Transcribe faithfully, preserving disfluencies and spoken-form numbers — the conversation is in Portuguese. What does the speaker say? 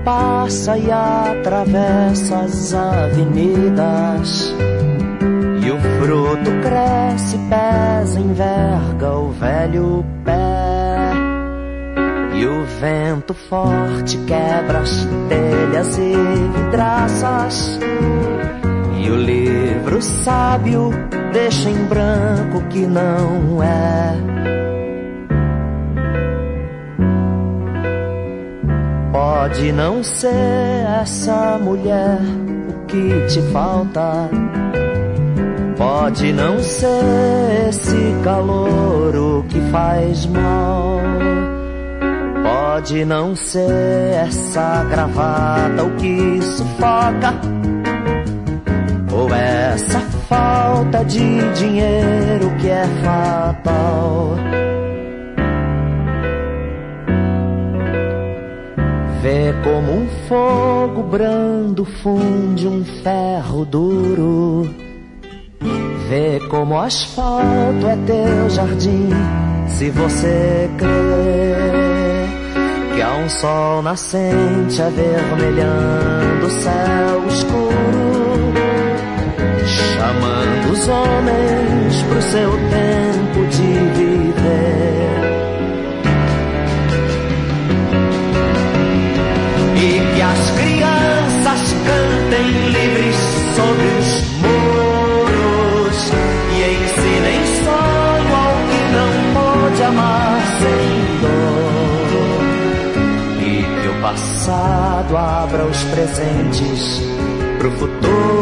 passa e atravessa as avenidas, e o fruto cresce, pesa, enverga o velho pé, e o vento forte quebra as telhas e vidraças, e o livro sábio deixa em branco o que não é. Pode não ser essa mulher o que te falta, pode não ser esse calor o que faz mal, pode não ser essa gravata o que sufoca, ou essa falta de dinheiro que é fatal. Vê como um fogo brando funde um ferro duro, vê como o asfalto é teu jardim, se você crê que há um sol nascente avermelhando o céu escuro, chamando os homens pro seu tempo de viver. E que as crianças cantem livres sobre os muros e ensinem sonho ao que não pôde amar sem dor. E que o passado abra os presentes pro futuro